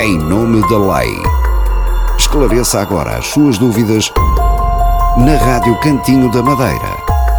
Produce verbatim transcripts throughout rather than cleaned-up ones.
em nome da lei. Esclareça agora as suas dúvidas na Rádio Cantinho da Madeira.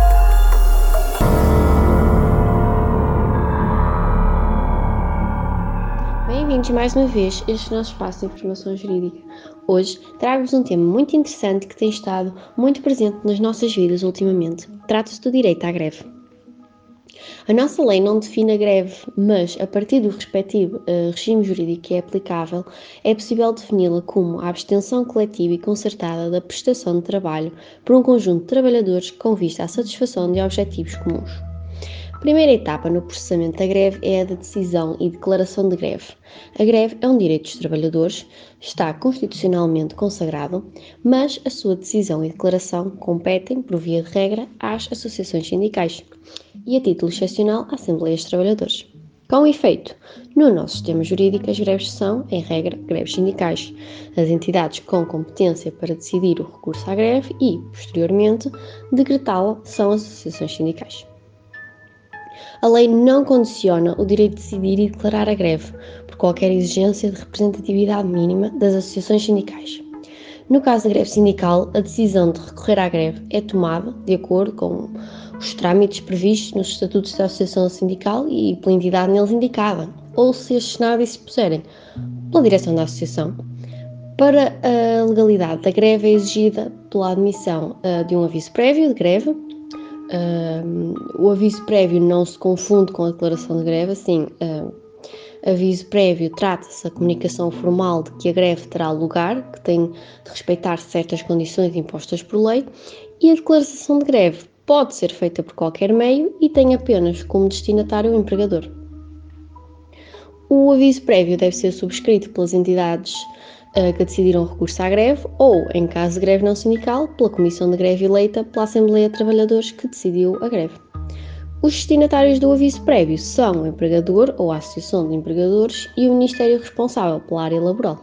Bem-vindos mais uma vez a este nosso espaço de informação jurídica. Hoje trago-vos um tema muito interessante que tem estado muito presente nas nossas vidas ultimamente. Trata-se do direito à greve. A nossa lei não define a greve, mas a partir do respectivo uh, regime jurídico que é aplicável, é possível defini-la como a abstenção coletiva e concertada da prestação de trabalho por um conjunto de trabalhadores com vista à satisfação de objetivos comuns. A primeira etapa no processamento da greve é a da decisão e declaração de greve. A greve é um direito dos trabalhadores, está constitucionalmente consagrado, mas a sua decisão e declaração competem, por via de regra, às associações sindicais e, a título excepcional, à Assembleias de Trabalhadores. Com efeito, no nosso sistema jurídico, as greves são, em regra, greves sindicais. As entidades com competência para decidir o recurso à greve e, posteriormente, decretá-la são as associações sindicais. A lei não condiciona o direito de decidir e declarar a greve por qualquer exigência de representatividade mínima das associações sindicais. No caso da greve sindical, a decisão de recorrer à greve é tomada de acordo com os trâmites previstos nos estatutos da associação sindical e pela entidade neles indicada, ou, se estes nada se puserem, pela direção da associação. Para a legalidade da greve é exigida pela admissão uh, de um aviso prévio de greve. Uh, o aviso prévio não se confunde com a declaração de greve, assim, uh, aviso prévio trata-se da comunicação formal de que a greve terá lugar, que tem de respeitar certas condições impostas por lei, e a declaração de greve pode ser feita por qualquer meio e tem apenas como destinatário o empregador. O aviso prévio deve ser subscrito pelas entidades que decidiram recurso à greve ou, em caso de greve não sindical, pela comissão de greve eleita pela Assembleia de Trabalhadores que decidiu a greve. Os destinatários do aviso prévio são o empregador ou a Associação de Empregadores e o Ministério responsável pela área laboral.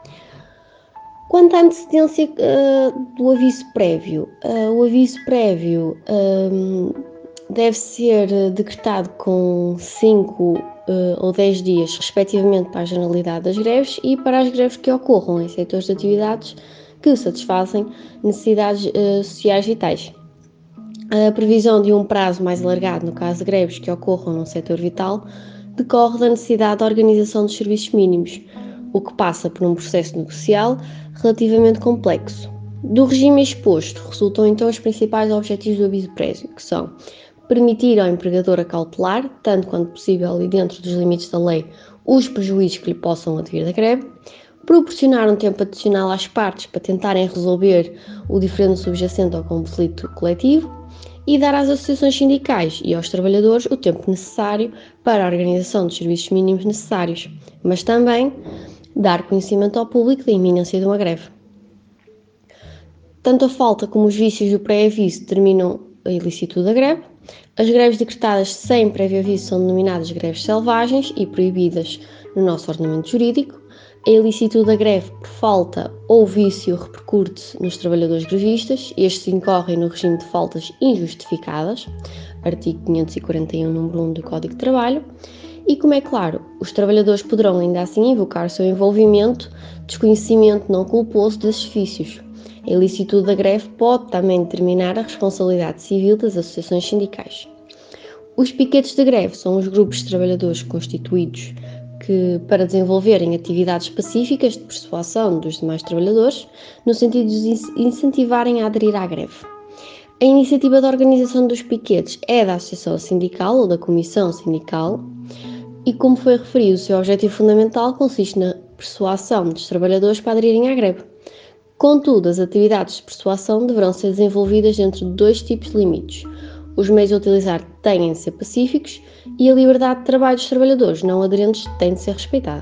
Quanto à antecedência uh, do aviso prévio, uh, o aviso prévio uh, deve ser decretado com cinco Uh, ou dez dias, respectivamente, para a generalidade das greves e para as greves que ocorram em setores de atividades que satisfazem necessidades uh, sociais vitais. A previsão de um prazo mais alargado, no caso de greves que ocorram num setor vital, decorre da necessidade da organização dos serviços mínimos, o que passa por um processo negocial relativamente complexo. Do regime exposto resultam então os principais objetivos do aviso prévio, que são permitir ao empregador acautelar, tanto quanto possível e dentro dos limites da lei, os prejuízos que lhe possam advir da greve, proporcionar um tempo adicional às partes para tentarem resolver o diferendo subjacente ao conflito coletivo e dar às associações sindicais e aos trabalhadores o tempo necessário para a organização dos serviços mínimos necessários, mas também dar conhecimento ao público da iminência de uma greve. Tanto a falta como os vícios do pré-aviso determinam a ilicitude da greve. As greves decretadas sem prévio aviso são denominadas greves selvagens e proibidas no nosso ordenamento jurídico. A ilicitude da greve por falta ou vício repercute nos trabalhadores grevistas. Estes incorrem no regime de faltas injustificadas, artigo quinhentos e quarenta e um, número um do Código de Trabalho. E, como é claro, os trabalhadores poderão ainda assim invocar o seu envolvimento, desconhecimento não culposo desses vícios. A ilicitude da greve pode também determinar a responsabilidade civil das associações sindicais. Os piquetes de greve são os grupos de trabalhadores constituídos que, para desenvolverem atividades específicas de persuasão dos demais trabalhadores, no sentido de os incentivarem a aderir à greve. A iniciativa da organização dos piquetes é da associação sindical ou da comissão sindical e, como foi referido, o seu objetivo fundamental consiste na persuasão dos trabalhadores para aderirem à greve. Contudo, as atividades de persuasão deverão ser desenvolvidas dentro de dois tipos de limites. Os meios a utilizar têm de ser pacíficos e a liberdade de trabalho dos trabalhadores não aderentes tem de ser respeitada.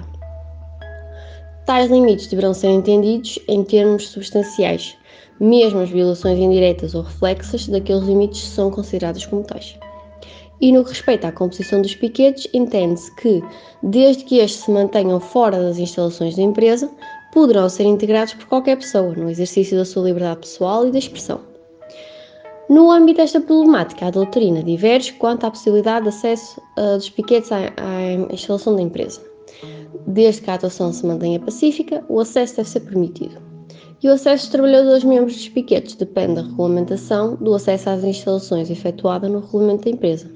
Tais limites deverão ser entendidos em termos substanciais, mesmo as violações indiretas ou reflexas daqueles limites são consideradas como tais. E no que respeita à composição dos piquetes, entende-se que, desde que estes se mantenham fora das instalações da empresa, poderão ser integrados por qualquer pessoa, no exercício da sua liberdade pessoal e da expressão. No âmbito desta problemática, a doutrina diverge quanto à possibilidade de acesso uh, dos piquetes à, à instalação da empresa. Desde que a atuação se mantenha pacífica, o acesso deve ser permitido. E o acesso dos trabalhadores membros dos piquetes depende da regulamentação do acesso às instalações efetuada no regulamento da empresa.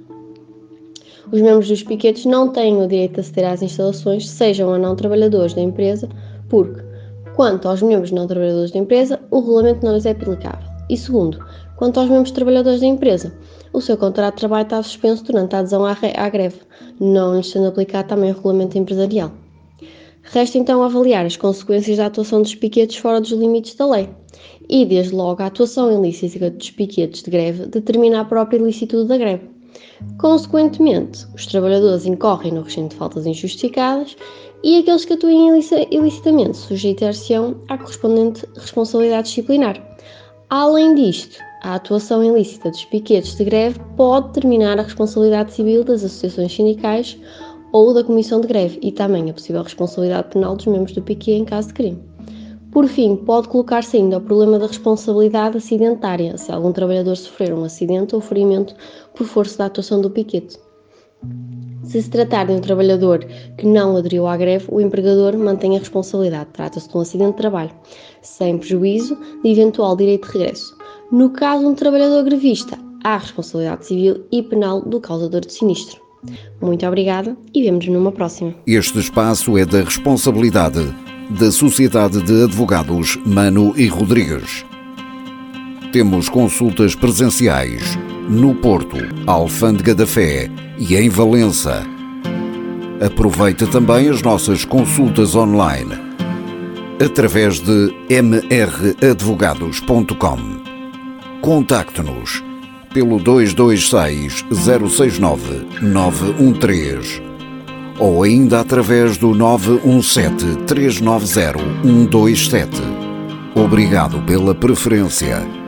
Os membros dos piquetes não têm o direito de aceder às instalações, sejam ou não trabalhadores da empresa, porque, quanto aos membros não trabalhadores da empresa, o regulamento não lhes é aplicável. E segundo, quanto aos membros trabalhadores da empresa, o seu contrato de trabalho está suspenso durante a adesão à, à greve, não lhes sendo aplicado também o regulamento empresarial. Resta então avaliar as consequências da atuação dos piquetes fora dos limites da lei e, desde logo, a atuação ilícita dos piquetes de greve determina a própria ilicitude da greve. Consequentemente, os trabalhadores incorrem no regime de faltas injustificadas e aqueles que atuem ilicitamente sujeitar-se-ão à correspondente responsabilidade disciplinar. Além disto, a atuação ilícita dos piquetes de greve pode determinar a responsabilidade civil das associações sindicais ou da comissão de greve e também a possível responsabilidade penal dos membros do piquete em caso de crime. Por fim, pode colocar-se ainda o problema da responsabilidade acidentária, se algum trabalhador sofrer um acidente ou ferimento por força da atuação do piquete. Se se tratar de um trabalhador que não aderiu à greve, o empregador mantém a responsabilidade. Trata-se de um acidente de trabalho, sem prejuízo de eventual direito de regresso. No caso de um trabalhador grevista, há responsabilidade civil e penal do causador do sinistro. Muito obrigada e vemo-nos numa próxima. Este espaço é da responsabilidade da Sociedade de Advogados Mano e Rodrigues. Temos consultas presenciais no Porto, Alfândega da Fé e em Valença. Aproveite também as nossas consultas online através de m r advogados ponto com. Contacte-nos pelo dois dois seis, zero seis nove, nove um três ou ainda através do nove um sete, três nove zero, um dois sete. Obrigado pela preferência.